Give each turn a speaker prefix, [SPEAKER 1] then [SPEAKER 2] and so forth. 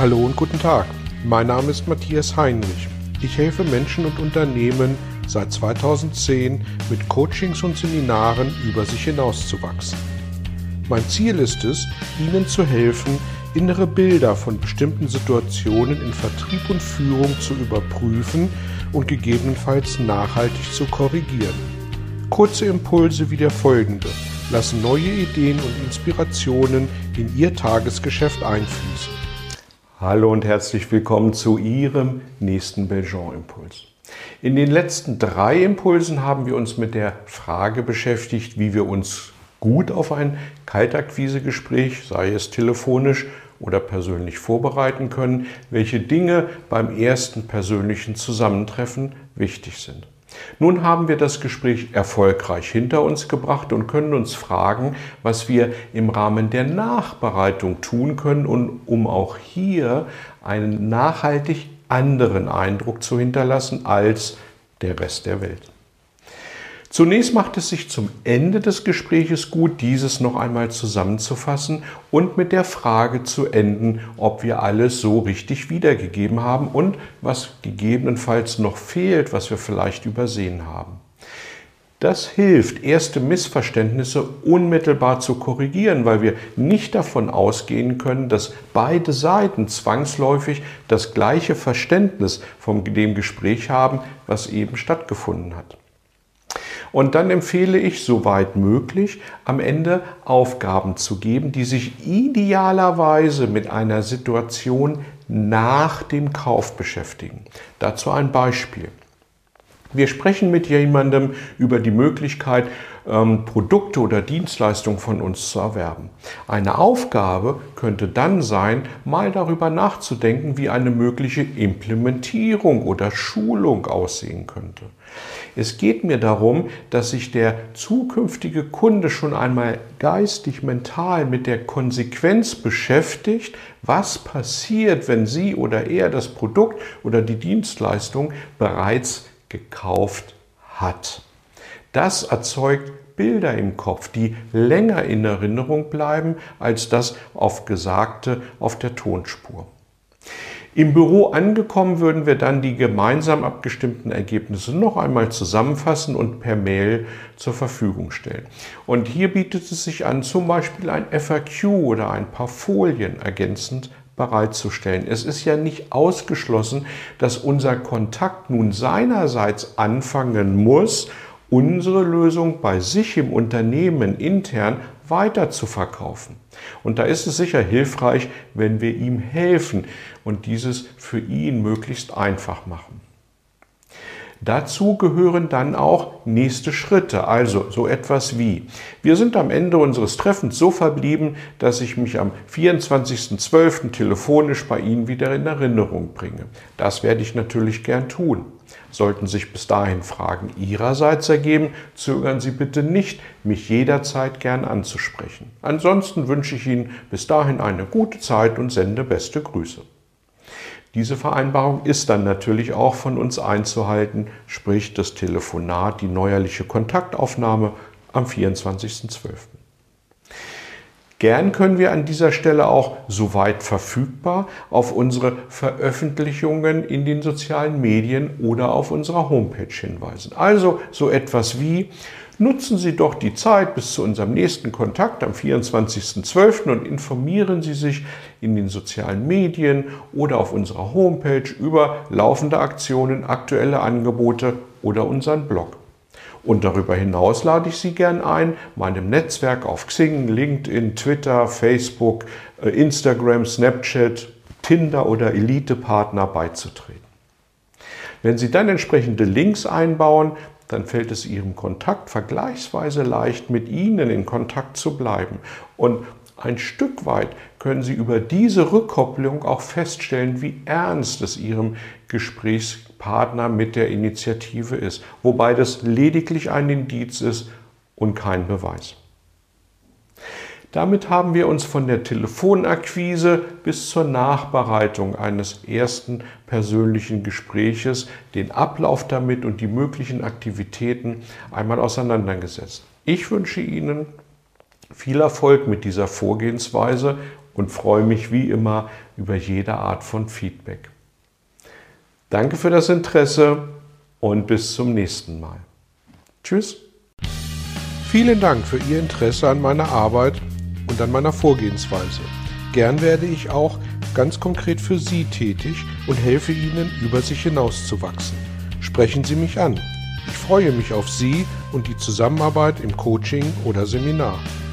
[SPEAKER 1] Hallo und guten Tag. Mein Name ist Matthias Heinrich. Ich helfe Menschen und Unternehmen seit 2010 mit Coachings und Seminaren über sich hinauszuwachsen. Mein Ziel ist es, Ihnen zu helfen, innere Bilder von bestimmten Situationen in Vertrieb und Führung zu überprüfen und gegebenenfalls nachhaltig zu korrigieren. Kurze Impulse wie der folgende lassen neue Ideen und Inspirationen in Ihr Tagesgeschäft einfließen.
[SPEAKER 2] Hallo und herzlich willkommen zu Ihrem nächsten Belgian-Impuls. In den letzten 3 Impulsen haben wir uns mit der Frage beschäftigt, wie wir uns gut auf ein Kaltakquisegespräch, sei es telefonisch oder persönlich, vorbereiten können, welche Dinge beim ersten persönlichen Zusammentreffen wichtig sind. Nun haben wir das Gespräch erfolgreich hinter uns gebracht und können uns fragen, was wir im Rahmen der Nachbereitung tun können, um auch hier einen nachhaltig anderen Eindruck zu hinterlassen als der Rest der Welt. Zunächst macht es sich zum Ende des Gespräches gut, dieses noch einmal zusammenzufassen und mit der Frage zu enden, ob wir alles so richtig wiedergegeben haben und was gegebenenfalls noch fehlt, was wir vielleicht übersehen haben. Das hilft, erste Missverständnisse unmittelbar zu korrigieren, weil wir nicht davon ausgehen können, dass beide Seiten zwangsläufig das gleiche Verständnis von dem Gespräch haben, was eben stattgefunden hat. Und dann empfehle ich, soweit möglich, am Ende Aufgaben zu geben, die sich idealerweise mit einer Situation nach dem Kauf beschäftigen. Dazu ein Beispiel. Wir sprechen mit jemandem über die Möglichkeit, Produkte oder Dienstleistungen von uns zu erwerben. Eine Aufgabe könnte dann sein, mal darüber nachzudenken, wie eine mögliche Implementierung oder Schulung aussehen könnte. Es geht mir darum, dass sich der zukünftige Kunde schon einmal geistig, mental mit der Konsequenz beschäftigt, was passiert, wenn sie oder er das Produkt oder die Dienstleistung bereits gekauft hat. Das erzeugt Bilder im Kopf, die länger in Erinnerung bleiben als das Gesagte auf der Tonspur. Im Büro angekommen würden wir dann die gemeinsam abgestimmten Ergebnisse noch einmal zusammenfassen und per Mail zur Verfügung stellen. Und hier bietet es sich an, zum Beispiel ein FAQ oder ein paar Folien ergänzend bereitzustellen. Es ist ja nicht ausgeschlossen, dass unser Kontakt nun seinerseits anfangen muss, unsere Lösung bei sich im Unternehmen intern weiter zu verkaufen. Und da ist es sicher hilfreich, wenn wir ihm helfen und dieses für ihn möglichst einfach machen. Dazu gehören dann auch nächste Schritte, also so etwas wie: Wir sind am Ende unseres Treffens so verblieben, dass ich mich am 24.12. telefonisch bei Ihnen wieder in Erinnerung bringe. Das werde ich natürlich gern tun. Sollten sich bis dahin Fragen Ihrerseits ergeben, zögern Sie bitte nicht, mich jederzeit gern anzusprechen. Ansonsten wünsche ich Ihnen bis dahin eine gute Zeit und sende beste Grüße. Diese Vereinbarung ist dann natürlich auch von uns einzuhalten, sprich das Telefonat, die neuerliche Kontaktaufnahme am 24.12. Gern können wir an dieser Stelle auch, soweit verfügbar, auf unsere Veröffentlichungen in den sozialen Medien oder auf unserer Homepage hinweisen. Also so etwas wie: Nutzen Sie doch die Zeit bis zu unserem nächsten Kontakt am 24.12. und informieren Sie sich in den sozialen Medien oder auf unserer Homepage über laufende Aktionen, aktuelle Angebote oder unseren Blog. Und darüber hinaus lade ich Sie gern ein, meinem Netzwerk auf Xing, LinkedIn, Twitter, Facebook, Instagram, Snapchat, Tinder oder Elite-Partner beizutreten. Wenn Sie dann entsprechende Links einbauen, dann fällt es Ihrem Kontakt vergleichsweise leicht, mit Ihnen in Kontakt zu bleiben. Und ein Stück weit können Sie über diese Rückkopplung auch feststellen, wie ernst es Ihrem Gesprächspartner mit der Initiative ist, wobei das lediglich ein Indiz ist und kein Beweis. Damit haben wir uns von der Telefonakquise bis zur Nachbereitung eines ersten persönlichen Gespräches, den Ablauf damit und die möglichen Aktivitäten einmal auseinandergesetzt. Ich wünsche Ihnen viel Erfolg mit dieser Vorgehensweise und freue mich wie immer über jede Art von Feedback. Danke für das Interesse und bis zum nächsten Mal. Tschüss.
[SPEAKER 1] Vielen Dank für Ihr Interesse an meiner Arbeit und an meiner Vorgehensweise. Gern werde ich auch ganz konkret für Sie tätig und helfe Ihnen, über sich hinauszuwachsen. Sprechen Sie mich an. Ich freue mich auf Sie und die Zusammenarbeit im Coaching oder Seminar.